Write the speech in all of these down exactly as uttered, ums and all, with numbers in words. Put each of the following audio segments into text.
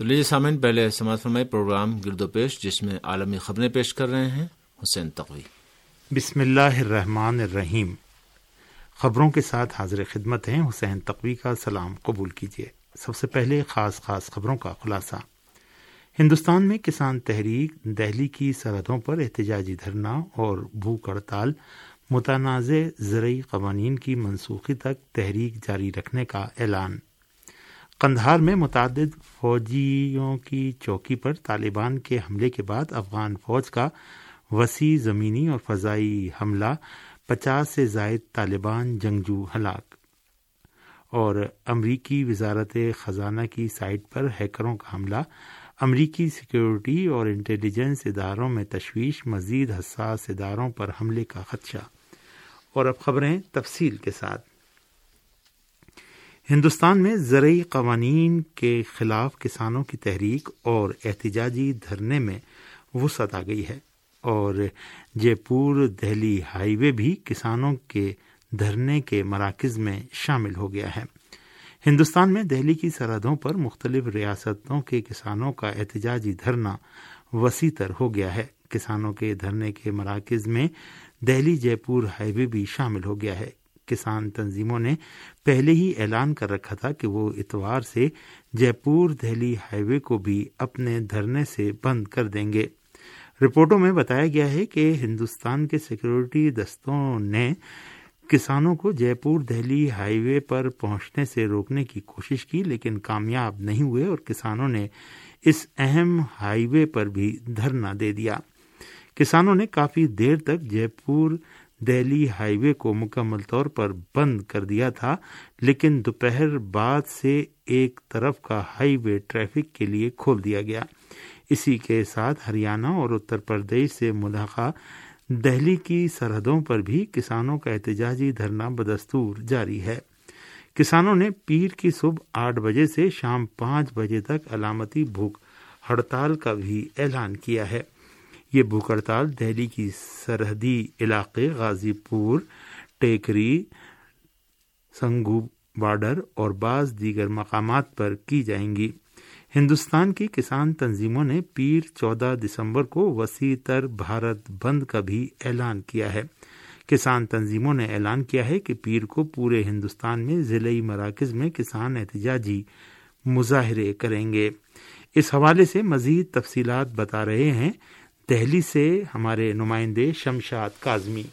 تو لیجیے سامعین، پہلے سماعت فرمائے پروگرام گرد و پیش، جس میں عالمی خبریں پیش کر رہے ہیں حسین تقوی۔ بسم اللہ الرحمن الرحیم۔ خبروں کے ساتھ حاضر خدمت ہیں حسین تقوی کا سلام قبول کیجیے۔ سب سے پہلے خاص خاص خبروں کا خلاصہ۔ ہندوستان میں کسان تحریک، دہلی کی سرحدوں پر احتجاجی دھرنا اور بھوک ہڑتال، متنازع زرعی قوانین کی منسوخی تک تحریک جاری رکھنے کا اعلان۔ قندھار میں متعدد فوجیوں کی چوکی پر طالبان کے حملے کے بعد افغان فوج کا وسیع زمینی اور فضائی حملہ، پچاس سے زائد طالبان جنگجو ہلاک۔ اور امریکی وزارت خزانہ کی سائٹ پر ہیکروں کا حملہ، امریکی سیکیورٹی اور انٹیلیجنس اداروں میں تشویش، مزید حساس اداروں پر حملے کا خدشہ۔ اور اب خبریں تفصیل کے ساتھ۔ ہندوستان میں زرعی قوانین کے خلاف کسانوں کی تحریک اور احتجاجی دھرنے میں وسعت آ گئی ہے، اور جے پور دہلی ہائی وے بھی کسانوں کے دھرنے کے مراکز میں شامل ہو گیا ہے۔ ہندوستان میں دہلی کی سرحدوں پر مختلف ریاستوں کے کسانوں کا احتجاجی دھرنا وسیع تر ہو گیا ہے۔ کسانوں کے دھرنے کے مراکز میں دہلی جے پور ہائی وے بھی شامل ہو گیا ہے۔ کسان تنظیموں نے پہلے ہی اعلان کر رکھا تھا کہ وہ اتوار سے جے پور دہلی ہائی وے کو بھی اپنے دھرنے سے بند کر دیں گے۔ رپورٹوں میں بتایا گیا ہے کہ ہندوستان کے سیکورٹی دستوں نے کسانوں کو جے پور دہلی ہائی وے پر پہنچنے سے روکنے کی کوشش کی، لیکن کامیاب نہیں ہوئے اور کسانوں نے اس اہم ہائی وے پر بھی دھرنا دے دیا۔ کسانوں نے کافی دیر تک جے پور دہلی ہائی وے کو مکمل طور پر بند کر دیا تھا، لیکن دوپہر بعد سے ایک طرف کا ہائی وے ٹریفک کے لیے کھول دیا گیا۔ اسی کے ساتھ ہریانہ اور اتر پردیش سے ملحقہ دہلی کی سرحدوں پر بھی کسانوں کا احتجاجی دھرنا بدستور جاری ہے۔ کسانوں نے پیر کی صبح آٹھ بجے سے شام پانچ بجے تک علامتی بھوک ہڑتال کا بھی اعلان کیا ہے۔ یہ بھوک ہڑتال دہلی کی سرحدی علاقے غازی پور، ٹیکری، سنگھو بارڈر اور بعض دیگر مقامات پر کی جائیں گی۔ ہندوستان کی کسان تنظیموں نے پیر چودہ دسمبر کو وسیع تر بھارت بند کا بھی اعلان کیا ہے۔ کسان تنظیموں نے اعلان کیا ہے کہ پیر کو پورے ہندوستان میں ضلعی مراکز میں کسان احتجاجی مظاہرے کریں گے۔ اس حوالے سے مزید تفصیلات بتا رہے ہیں دہلی سے ہمارے نمائندے شمشاد کاظمی۔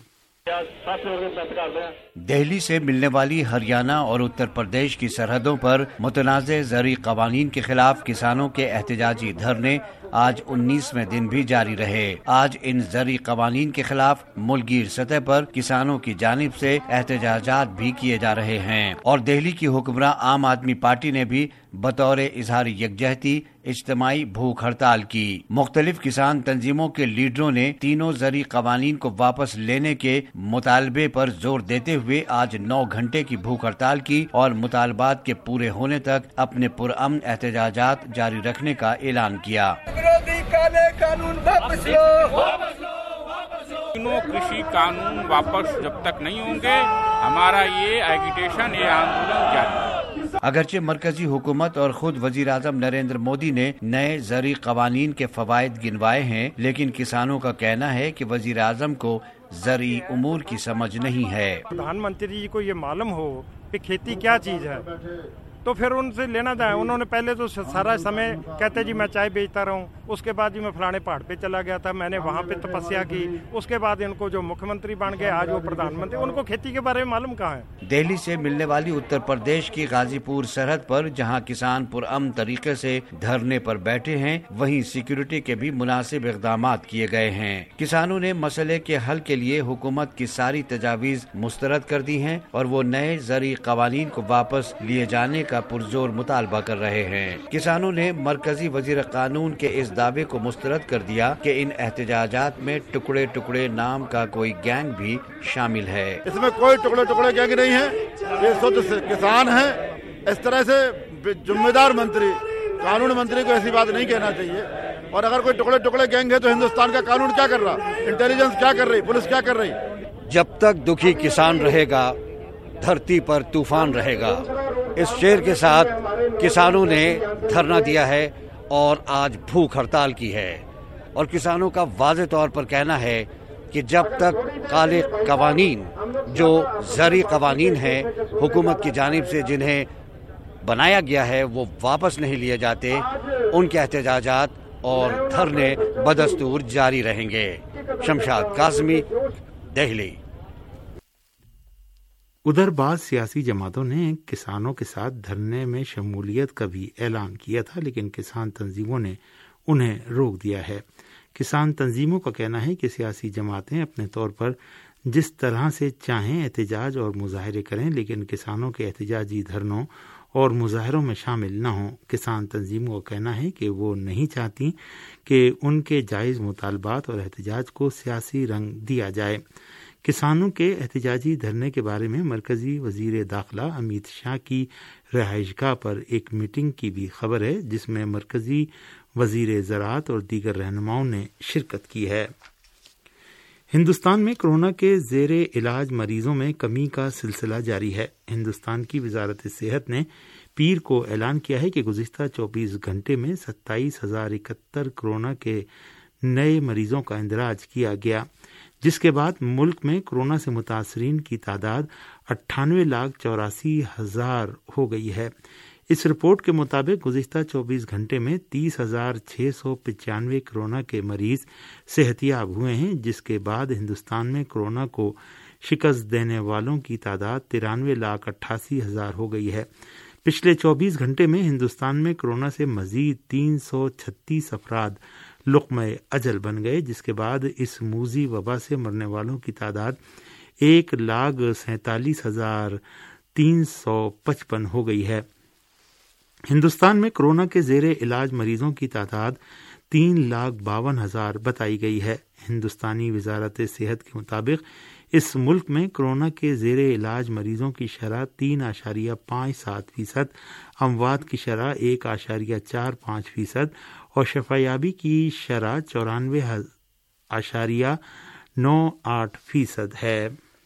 دہلی سے ملنے والی ہریانہ اور اتر پردیش کی سرحدوں پر متنازع زرعی قوانین کے خلاف کسانوں کے احتجاجی دھرنے آج انیسویں دن بھی جاری رہے۔ آج ان زرعی قوانین کے خلاف ملک گیر سطح پر کسانوں کی جانب سے احتجاجات بھی کیے جا رہے ہیں، اور دہلی کی حکمراں عام آدمی پارٹی نے بھی بطور اظہار یکجہتی اجتماعی بھوک ہڑتال کی۔ مختلف کسان تنظیموں کے لیڈروں نے تینوں زرعی قوانین کو واپس لینے کے مطالبے پر زور دیتے ہوئے آج نو گھنٹے کی بھوک ہڑتال کی اور مطالبات کے پورے ہونے تک اپنے پرامن احتجاجات جاری رکھنے کا اعلان کیا۔ تینوں کرشی قانون واپس جب تک نہیں ہوں گے ہمارا یہ ایگیٹیشن، یہ آندولن جاری ہے۔ اگرچہ مرکزی حکومت اور خود وزیر اعظم نریندر مودی نے نئے زرعی قوانین کے فوائد گنوائے ہیں، لیکن کسانوں کا کہنا ہے کہ وزیر اعظم کو زرعی امور کی سمجھ نہیں ہے۔ پردھان منتری جی کو یہ معلوم ہو کہ کھیتی کیا چیز ہے تو پھر ان سے لینا تھا۔ انہوں نے پہلے تو سارا سمے کہتے جی میں چائے بیچتا رہا ہوں، اس کے بعد جی میں فلانے پہاڑ پہ چلا گیا تھا، میں نے وہاں پہ تپسیا کی، اس کے بعد ان کو جو مکھ منتری بن گئے آج وہ پردھان منتری، ان کو کھیتی کے بارے میں معلوم کہاں ہے۔ دہلی سے ملنے والی اتر پردیش کی غازی پور سرحد پر جہاں کسان پرامن طریقے سے دھرنے پر بیٹھے ہیں، وہیں سیکیورٹی کے بھی مناسب اقدامات کیے گئے ہیں۔ کسانوں نے مسئلے کے حل کے لیے حکومت کی ساری تجاویز مسترد کر دی ہیں اور وہ نئے زرعی قوانین کو واپس لیے جانے کا پرزور مطالبہ کر رہے ہیں۔ کسانوں نے مرکزی وزیر قانون کے اس دعوے کو مسترد کر دیا کہ ان احتجاجات میں ٹکڑے ٹکڑے نام کا کوئی گینگ بھی شامل ہے۔ اس میں کوئی ٹکڑے ٹکڑے گینگ نہیں ہے، یہ خود کسان ہیں۔ اس طرح سے ذمہ دار منتری، قانون منتری کو ایسی بات نہیں کہنا چاہیے۔ اور اگر کوئی ٹکڑے ٹکڑے گینگ ہے تو ہندوستان کا قانون کیا کر رہا، انٹیلیجنس کیا کر رہی، پولیس کیا کر رہی؟ جب تک دکھی کسان رہے گا دھرتی پر طوفان رہے گا، اس شعر کے ساتھ کسانوں نے دھرنا دیا ہے اور آج بھوک ہڑتال کی ہے، اور کسانوں کا واضح طور پر کہنا ہے کہ جب تک کالے قوانین جو زرعی قوانین ہیں حکومت کی جانب سے جنہیں بنایا گیا ہے وہ واپس نہیں لیے جاتے، ان کے احتجاجات اور دھرنے بدستور جاری رہیں گے۔ شمشاد قاسمی، دہلی۔ ادھر بعض سیاسی جماعتوں نے کسانوں کے ساتھ دھرنے میں شمولیت کا بھی اعلان کیا تھا، لیکن کسان تنظیموں نے انہیں روک دیا ہے۔ کسان تنظیموں کا کہنا ہے کہ سیاسی جماعتیں اپنے طور پر جس طرح سے چاہیں احتجاج اور مظاہرے کریں، لیکن کسانوں کے احتجاجی دھرنوں اور مظاہروں میں شامل نہ ہوں۔ کسان تنظیموں کا کہنا ہے کہ وہ نہیں چاہتی کہ ان کے جائز مطالبات اور احتجاج کو سیاسی رنگ دیا جائے۔ کسانوں کے احتجاجی دھرنے کے بارے میں مرکزی وزیر داخلہ امیت شاہ کی رہائش گاہ پر ایک میٹنگ کی بھی خبر ہے، جس میں مرکزی وزیر زراعت اور دیگر رہنماؤں نے شرکت کی ہے۔ ہندوستان میں کورونا کے زیر علاج مریضوں میں کمی کا سلسلہ جاری ہے۔ ہندوستان کی وزارت صحت نے پیر کو اعلان کیا ہے کہ گزشتہ چوبیس گھنٹے میں ستائیس ہزار اکہتر کورونا کے نئے مریضوں کا اندراج کیا گیا، جس کے بعد ملک میں کورونا سے متاثرین کی تعداد اٹھانوے لاکھ چوراسی ہزار ہو گئی ہے۔ اس رپورٹ کے مطابق گزشتہ چوبیس گھنٹے میں تیس ہزار چھ سو پچانوے کورونا کے مریض صحت یاب ہوئے ہیں، جس کے بعد ہندوستان میں کورونا کو شکست دینے والوں کی تعداد ترانوے لاکھ اٹھاسی ہزار ہو گئی ہے۔ پچھلے چوبیس گھنٹے میں ہندوستان میں کورونا سے مزید تین سو چھتیس افراد لقمہ اجل بن گئے، جس کے بعد اس موذی وبا سے مرنے والوں کی تعداد ایک لاکھ سینتالیس ہزار تین سو پچپن ہو گئی ہے۔ ہندوستان میں کورونا کے زیر علاج مریضوں کی تعداد تین لاکھ باون ہزار بتائی گئی ہے۔ ہندوستانی وزارت صحت کے مطابق اس ملک میں کورونا کے زیر علاج مریضوں کی شرح تین اشاریہ پانچ سات فیصد، اموات کی شرح ایک اشاریہ چار پانچ فیصد اور شفایابی کی شرح چورانوے اشاریہ نو آٹھ فیصد ہے۔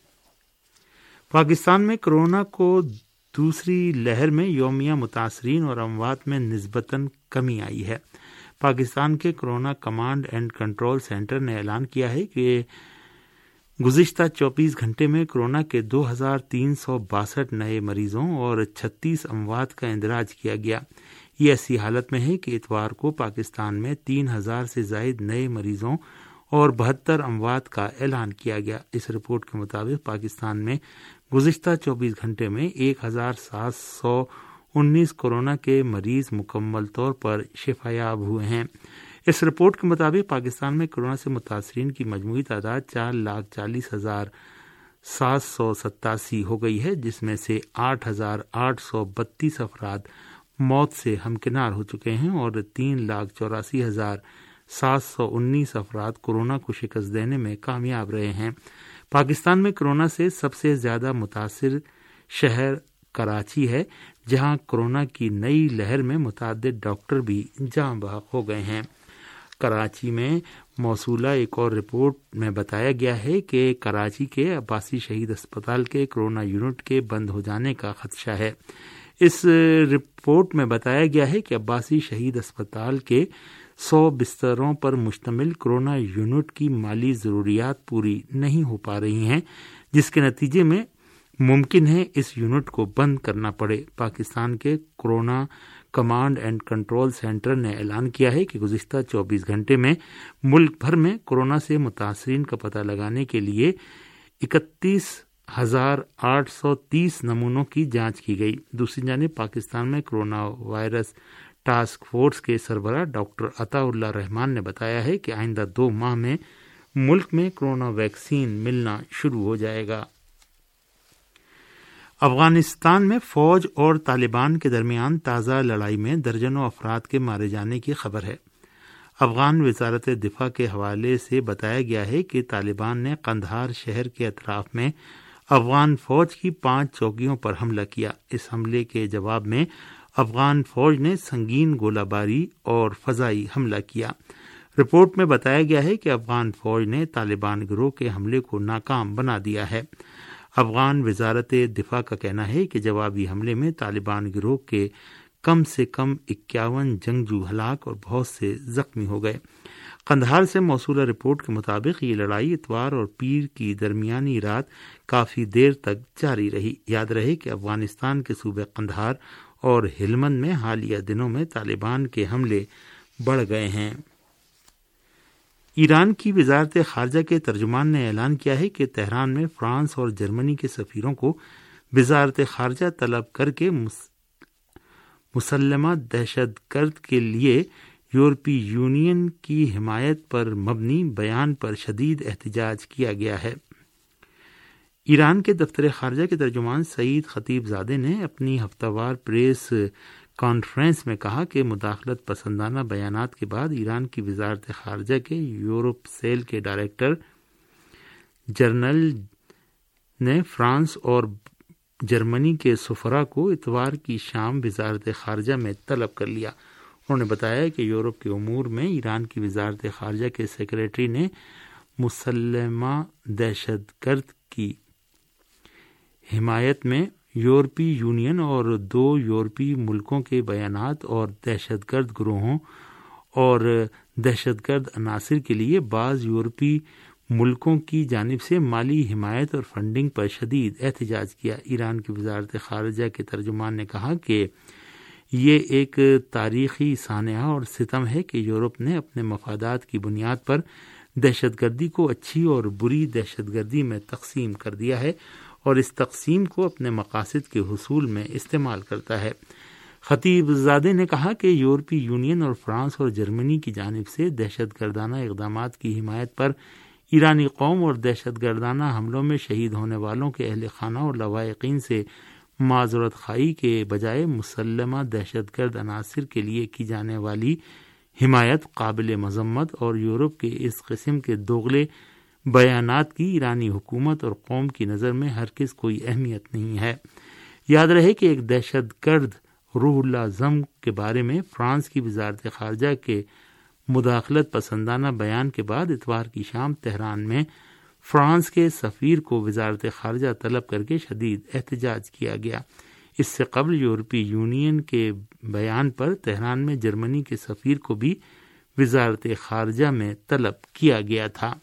پاکستان میں کورونا کو دوسری لہر میں یومیہ متاثرین اور اموات میں نسبتاً کمی آئی ہے۔ پاکستان کے corona command and control centre نے اعلان کیا ہے کہ گزشتہ چوبیس گھنٹے میں کورونا کے دو ہزار تین سو باسٹھ نئے مریضوں اور چھتیس اموات کا اندراج کیا گیا۔ یہ ایسی حالت میں ہے کہ اتوار کو پاکستان میں تین ہزار سے زائد نئے مریضوں اور بہتر اموات کا اعلان کیا گیا۔ اس رپورٹ کے مطابق پاکستان میں گزشتہ چوبیس گھنٹے میں ایک ہزار سات سو انیس کورونا کے مریض مکمل طور پر شفایاب ہوئے ہیں۔ اس رپورٹ کے مطابق پاکستان میں کورونا سے متاثرین کی مجموعی تعداد چار لاکھ چالیس ہزار سات سو ستاسی ہو گئی ہے، جس میں سے آٹھ ہزار آٹھ سو بتیس افراد موت سے ہمکنار ہو چکے ہیں اور تین لاکھ چوراسی ہزار سات سو انیس افراد کورونا کو شکست دینے میں کامیاب رہے ہیں۔ پاکستان میں کورونا سے سب سے زیادہ متاثر شہر کراچی ہے، جہاں کورونا کی نئی لہر میں متعدد ڈاکٹر بھی جاں بحق ہو گئے ہیں۔ کراچی میں موصولہ ایک اور رپورٹ میں بتایا گیا ہے کہ کراچی کے عباسی شہید اسپتال کے کورونا یونٹ کے بند ہو جانے کا خدشہ ہے۔ اس رپورٹ میں بتایا گیا ہے کہ عباسی شہید اسپتال کے سو بستروں پر مشتمل کورونا یونٹ کی مالی ضروریات پوری نہیں ہو پا رہی ہیں، جس کے نتیجے میں ممکن ہے اس یونٹ کو بند کرنا پڑے۔ پاکستان کے corona command and control centre نے اعلان کیا ہے کہ گزشتہ چوبیس گھنٹے میں ملک بھر میں کورونا سے متاثرین کا پتہ لگانے کے لیے اکتیس ہزار آٹھ سو تیس نمونوں کی جانچ کی گئی۔ دوسری جانب پاکستان میں کورونا وائرس ٹاسک فورس کے سربراہ ڈاکٹر عطا اللہ رحمان نے بتایا ہے کہ آئندہ دو ماہ میں ملک میں کورونا ویکسین ملنا شروع ہو جائے گا۔ افغانستان میں فوج اور طالبان کے درمیان تازہ لڑائی میں درجنوں افراد کے مارے جانے کی خبر ہے۔ افغان وزارت دفاع کے حوالے سے بتایا گیا ہے کہ طالبان نے قندھار شہر کے اطراف میں افغان فوج کی پانچ چوکیوں پر حملہ کیا۔ اس حملے کے جواب میں افغان فوج نے سنگین گولہ باری اور فضائی حملہ کیا۔ رپورٹ میں بتایا گیا ہے کہ افغان فوج نے طالبان گروہ کے حملے کو ناکام بنا دیا ہے۔ افغان وزارت دفاع کا کہنا ہے کہ جوابی حملے میں طالبان گروہ کے کم سے کم اکیاون جنگجو ہلاک اور بہت سے زخمی ہو گئے۔ قندھار سے موصولہ رپورٹ کے مطابق یہ لڑائی اتوار اور پیر کی درمیانی رات کافی دیر تک جاری رہی۔ یاد رہے کہ افغانستان کے صوبے قندھار اور ہلمند میں حالیہ دنوں میں طالبان کے حملے بڑھ گئے ہیں۔ ایران کی وزارت خارجہ کے ترجمان نے اعلان کیا ہے کہ تہران میں فرانس اور جرمنی کے سفیروں کو وزارت خارجہ طلب کر کے مسلمہ دہشت گرد کے لیے یورپی یونین کی حمایت پر مبنی بیان پر شدید احتجاج کیا گیا ہے۔ ایران کے دفتر خارجہ کے ترجمان سعید خطیب زادے نے اپنی ہفتہ وار پریس کانفرنس میں کہا کہ مداخلت پسندانہ بیانات کے بعد ایران کی وزارت خارجہ کے یورپ سیل کے ڈائریکٹر جنرل نے فرانس اور جرمنی کے سفراء کو اتوار کی شام وزارت خارجہ میں طلب کر لیا۔ انہوں نے بتایا کہ یورپ کے امور میں ایران کی وزارت خارجہ کے سیکریٹری نے مسلمہ دہشت گرد کی حمایت میں یورپی یونین اور دو یورپی ملکوں کے بیانات اور دہشت گرد گروہوں اور دہشت گرد عناصر کے لیے بعض یورپی ملکوں کی جانب سے مالی حمایت اور فنڈنگ پر شدید احتجاج کیا۔ ایران کی وزارت خارجہ کے ترجمان نے کہا کہ یہ ایک تاریخی سانحہ اور ستم ہے کہ یورپ نے اپنے مفادات کی بنیاد پر دہشت گردی کو اچھی اور بری دہشت گردی میں تقسیم کر دیا ہے اور اس تقسیم کو اپنے مقاصد کے حصول میں استعمال کرتا ہے۔ خطیب زادے نے کہا کہ یورپی یونین اور فرانس اور جرمنی کی جانب سے دہشت گردانہ اقدامات کی حمایت پر ایرانی قوم اور دہشت گردانہ حملوں میں شہید ہونے والوں کے اہل خانہ اور لواحقین سے معذرت خواہی کے بجائے مسلمہ دہشت گرد عناصر کے لیے کی جانے والی حمایت قابل مذمت اور یورپ کے اس قسم کے دوغلے بیانات کی ایرانی حکومت اور قوم کی نظر میں ہرگز کوئی اہمیت نہیں ہے۔ یاد رہے کہ ایک دہشت گرد روح اللہ زم کے بارے میں فرانس کی وزارت خارجہ کے مداخلت پسندانہ بیان کے بعد اتوار کی شام تہران میں فرانس کے سفیر کو وزارت خارجہ طلب کر کے شدید احتجاج کیا گیا۔ اس سے قبل یورپی یونین کے بیان پر تہران میں جرمنی کے سفیر کو بھی وزارت خارجہ میں طلب کیا گیا تھا۔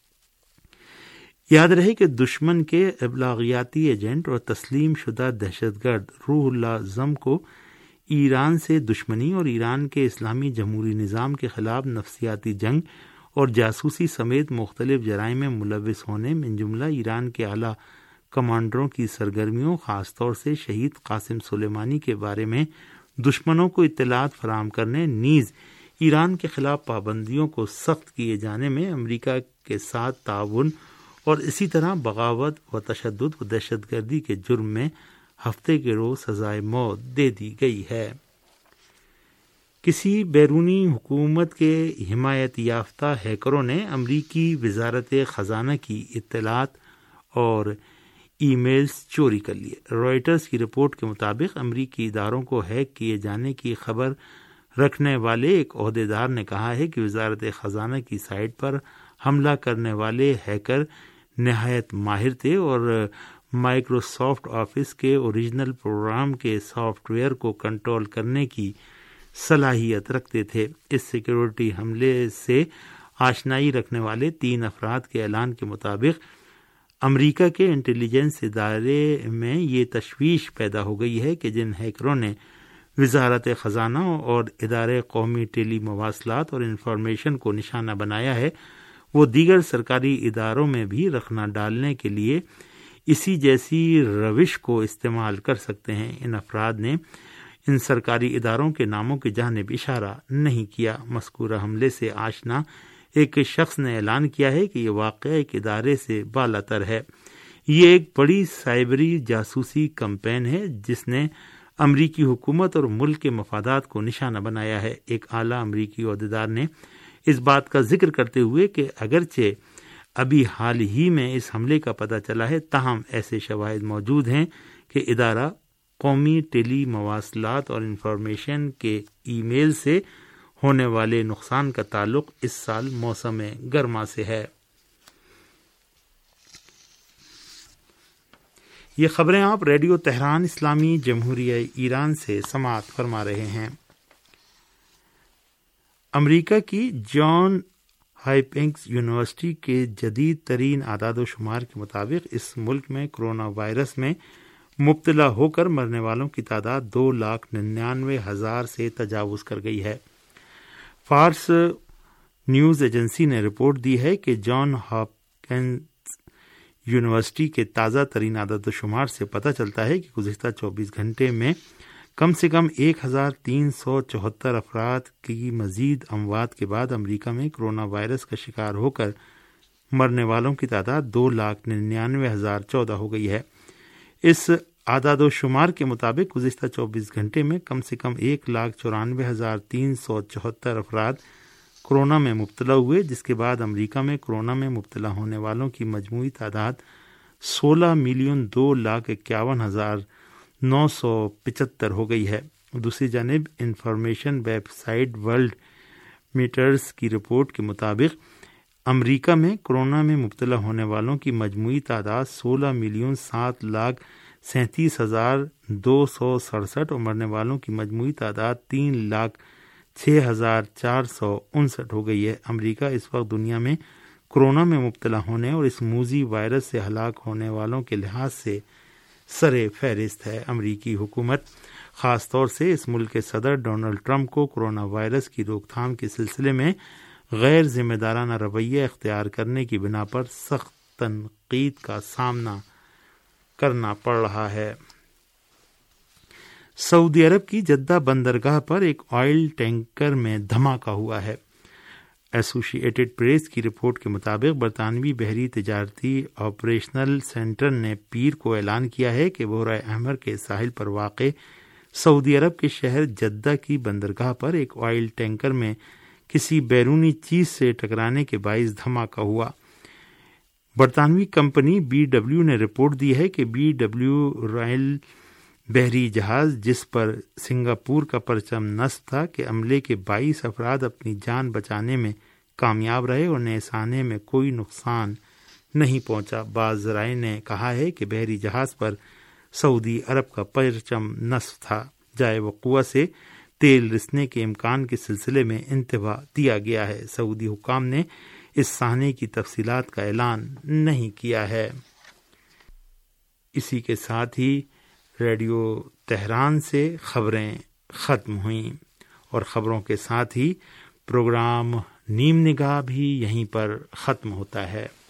یاد رہے کہ دشمن کے ابلاغیاتی ایجنٹ اور تسلیم شدہ دہشت گرد روح اللہ زم کو ایران سے دشمنی اور ایران کے اسلامی جمہوری نظام کے خلاف نفسیاتی جنگ اور جاسوسی سمیت مختلف جرائم میں ملوث ہونے من جملہ ایران کے اعلیٰ کمانڈروں کی سرگرمیوں، خاص طور سے شہید قاسم سلیمانی کے بارے میں دشمنوں کو اطلاعات فراہم کرنے، نیز ایران کے خلاف پابندیوں کو سخت کیے جانے میں امریکہ کے ساتھ تعاون اور اسی طرح بغاوت و تشدد و دہشت گردی کے جرم میں ہفتے کے روز سزائے موت دے دی گئی ہے۔ کسی بیرونی حکومت کے حمایت یافتہ ہیکروں نے امریکی وزارت خزانہ کی اطلاعات اور ای میلز چوری کر لیے۔ رائٹرز کی رپورٹ کے مطابق امریکی اداروں کو ہیک کیے جانے کی خبر رکھنے والے ایک عہدیدار نے کہا ہے کہ وزارت خزانہ کی سائٹ پر حملہ کرنے والے ہیکر نہایت ماہر تھے اور مائکروسافٹ آفس کے اوریجنل پروگرام کے سافٹ ویئر کو کنٹرول کرنے کی صلاحیت رکھتے تھے۔ اس سیکیورٹی حملے سے آشنائی رکھنے والے تین افراد کے اعلان کے مطابق امریکہ کے انٹیلیجنس ادارے میں یہ تشویش پیدا ہو گئی ہے کہ جن ہیکروں نے وزارت خزانہ اور ادارے قومی ٹیلی مواصلات اور انفارمیشن کو نشانہ بنایا ہے، وہ دیگر سرکاری اداروں میں بھی رخنہ ڈالنے کے لیے اسی جیسی روش کو استعمال کر سکتے ہیں۔ ان افراد نے ان سرکاری اداروں کے ناموں کی جانب اشارہ نہیں کیا۔ مذکورہ حملے سے آشنا ایک شخص نے اعلان کیا ہے کہ یہ واقعہ ایک ادارے سے بالاتر ہے۔ یہ ایک بڑی سائبری جاسوسی کمپین ہے جس نے امریکی حکومت اور ملک کے مفادات کو نشانہ بنایا ہے۔ ایک اعلیٰ امریکی عہدیدار نے اس بات کا ذکر کرتے ہوئے کہ اگرچہ ابھی حال ہی میں اس حملے کا پتہ چلا ہے، تاہم ایسے شواہد موجود ہیں کہ ادارہ قومی ٹیلی مواصلات اور انفارمیشن کے ای میل سے ہونے والے نقصان کا تعلق اس سال موسم گرما سے ہے۔ یہ خبریں آپ ریڈیو تہران اسلامی جمہوریہ ایران سے سماعت فرما رہے ہیں۔ امریکہ کی جان ہاپکنس یونیورسٹی کے جدید ترین اعداد و شمار کے مطابق اس ملک میں کرونا وائرس میں مبتلا ہو کر مرنے والوں کی تعداد دو لاکھ ننانوے ہزار سے تجاوز کر گئی ہے۔ فارس نیوز ایجنسی نے رپورٹ دی ہے کہ جان ہاپکنس یونیورسٹی کے تازہ ترین اعداد و شمار سے پتہ چلتا ہے کہ گزشتہ چوبیس گھنٹے میں کم سے کم ایک ہزار تین سو چوہتر افراد کی مزید اموات کے بعد امریکہ میں کرونا وائرس کا شکار ہو کر مرنے والوں کی تعداد دو لاکھ ننانوے ہزار چودہ ہو گئی ہے۔ اس اعداد و شمار کے مطابق گزشتہ چوبیس گھنٹے میں کم سے کم ایک لاکھ چورانوے ہزار تین سو چوہتر افراد کورونا میں مبتلا ہوئے، جس کے بعد امریکہ میں کورونا میں مبتلا ہونے والوں کی مجموعی تعداد سولہ ملین دو لاکھ اکیاون ہزار نو سو پچہتر ہو گئی ہے۔ دوسری جانب information website Worldometers کی رپورٹ کے مطابق امریکہ میں کورونا میں مبتلا ہونے والوں کی مجموعی تعداد سولہ ملین سات لاکھ سینتیس ہزار دو سو سڑسٹھ اور مرنے والوں کی مجموعی تعداد تین لاکھ چھ ہزار چار سو انسٹھ ہو گئی ہے۔ امریکہ اس وقت دنیا میں کورونا میں مبتلا ہونے اور اس موذی وائرس سے ہلاک ہونے والوں کے لحاظ سے سر فہرست ہے۔ امریکی حکومت خاص طور سے اس ملک کے صدر ڈونلڈ ٹرمپ کو کورونا وائرس کی روک تھام کے سلسلے میں غیر ذمہ دارانہ رویہ اختیار کرنے کی بنا پر سخت تنقید کا سامنا کرنا پڑ رہا ہے۔ سعودی عرب کی جدہ بندرگاہ پر ایک آئل ٹینکر میں دھماکہ ہوا ہے۔ ایسوسی ایٹڈ پریس کی رپورٹ کے مطابق برطانوی بحری تجارتی آپریشنل سینٹر نے پیر کو اعلان کیا ہے کہ بحیرہ احمر کے ساحل پر واقع سعودی عرب کے شہر جدہ کی بندرگاہ پر ایک آئل ٹینکر میں کسی بیرونی چیز سے ٹکرانے کے باعث دھماکہ ہوا۔ برطانوی کمپنی بی ڈبلیو نے رپورٹ دی ہے کہ بی ڈبلیو رائل بحری جہاز جس پر سنگاپور کا پرچم نصب تھا کے عملے کے بائیس افراد اپنی جان بچانے میں کامیاب رہے اور نعسانے میں کوئی نقصان نہیں پہنچا۔ بعض ذرائع نے کہا ہے کہ بحری جہاز پر سعودی عرب کا پرچم نصب تھا۔ جائے وقوع سے تیل رسنے کے امکان کے سلسلے میں انتباہ دیا گیا ہے۔ سعودی حکام نے اس سانحے کی تفصیلات کا اعلان نہیں کیا ہے۔ اسی کے ساتھ ہی ریڈیو تہران سے خبریں ختم ہوئیں اور خبروں کے ساتھ ہی پروگرام نیم نگاہ بھی یہیں پر ختم ہوتا ہے۔